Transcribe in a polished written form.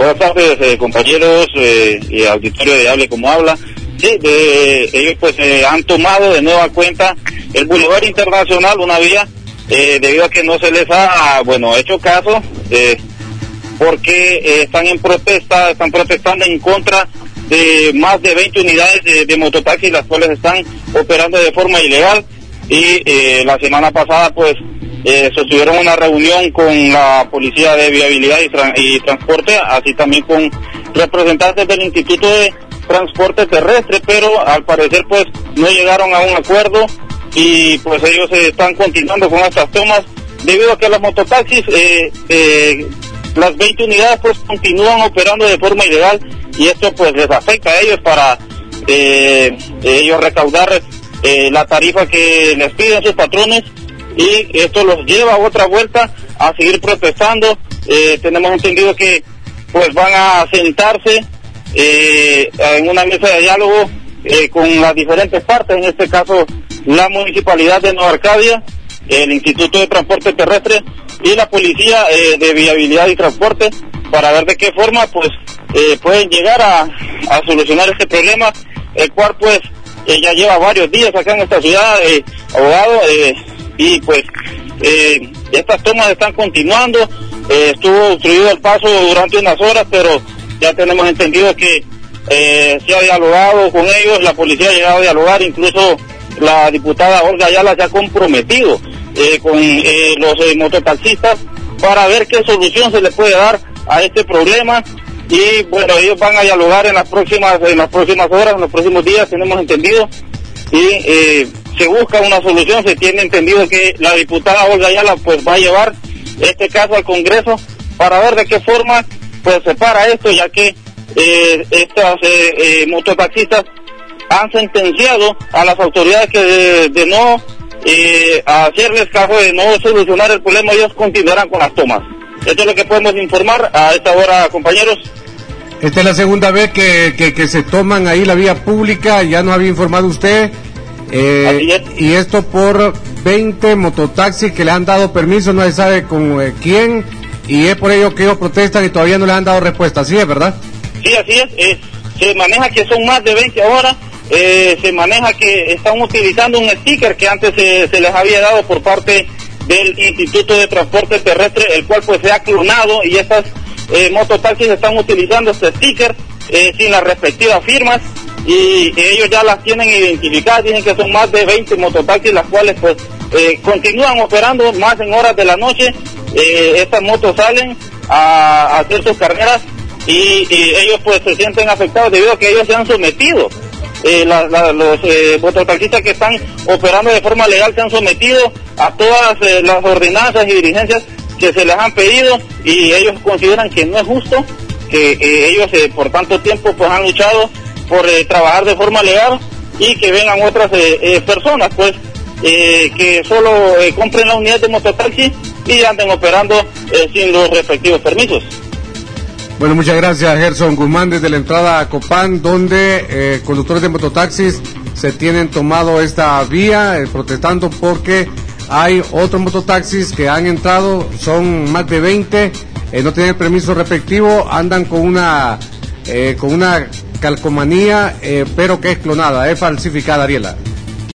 Buenas tardes, compañeros y auditorio de Hable Como Habla. Sí, ellos pues han tomado de nueva cuenta el Boulevard Internacional, una vía, debido a que no se les ha, hecho caso, porque están en protesta, están protestando en contra de más de 20 unidades de mototaxis, las cuales están operando de forma ilegal. Y la semana pasada pues sostuvieron una reunión con la Policía de Viabilidad y Transporte, así también con representantes del Instituto de Transporte Terrestre, pero al parecer pues no llegaron a un acuerdo y pues ellos están continuando con estas tomas debido a que los mototaxis, las 20 unidades pues continúan operando de forma ilegal y esto pues les afecta a ellos para ellos recaudar la tarifa que les piden sus patrones, y esto los lleva a otra vuelta a seguir protestando. Tenemos entendido que pues van a sentarse en una mesa de diálogo con las diferentes partes, en este caso la Municipalidad de Nueva Arcadia, el Instituto de Transporte Terrestre y la Policía de Viabilidad y Transporte, para ver de qué forma pues pueden llegar a solucionar este problema, el cual pues ya lleva varios días acá en esta ciudad, abogado, y pues estas tomas están continuando. Estuvo obstruido el paso durante unas horas, pero ya tenemos entendido que se ha dialogado con ellos, la policía ha llegado a dialogar, incluso la diputada Olga Ayala se ha comprometido con los mototaxistas para ver qué solución se le puede dar a este problema. Y bueno, ellos van a dialogar en las próximas horas, en los próximos días, tenemos entendido, y se busca una solución. Se tiene entendido que la diputada Olga Ayala pues va a llevar este caso al Congreso para ver de qué forma pues se para esto, ya que estas mototaxistas han sentenciado a las autoridades que de no hacerles caso, de no solucionar el problema, ellos continuarán con las tomas. Esto es lo que podemos informar a esta hora, compañeros. Esta es la segunda vez que se toman ahí la vía pública, ya nos había informado usted, y esto por 20 mototaxis que le han dado permiso, no se sabe con quién, y es por ello que ellos protestan y todavía no le han dado respuesta, ¿así es, verdad? Sí, así es, se maneja que son más de 20 ahora, se maneja que están utilizando un sticker que antes se les había dado por parte del Instituto de Transporte Terrestre, el cual pues se ha clonado, y estas mototaxis están utilizando este sticker sin las respectivas firmas, y ellos ya las tienen identificadas. Dicen que son más de 20 mototaxis las cuales pues continúan operando más en horas de la noche. Estas motos salen a hacer sus carreras y ellos pues se sienten afectados debido a que ellos se han sometido. Los mototaxistas que están operando de forma legal se han sometido a todas las ordenanzas y diligencias que se les han pedido, y ellos consideran que no es justo que ellos por tanto tiempo pues han luchado por trabajar de forma legal, y que vengan otras personas pues que solo compren la unidad de mototaxi y anden operando sin los respectivos permisos. Bueno, muchas gracias, Gerson Guzmán, desde la entrada a Copán, donde conductores de mototaxis se tienen tomado esta vía, protestando porque hay otros mototaxis que han entrado, son más de 20, no tienen permiso respectivo, andan con una calcomanía, pero que es clonada, es falsificada, Ariela.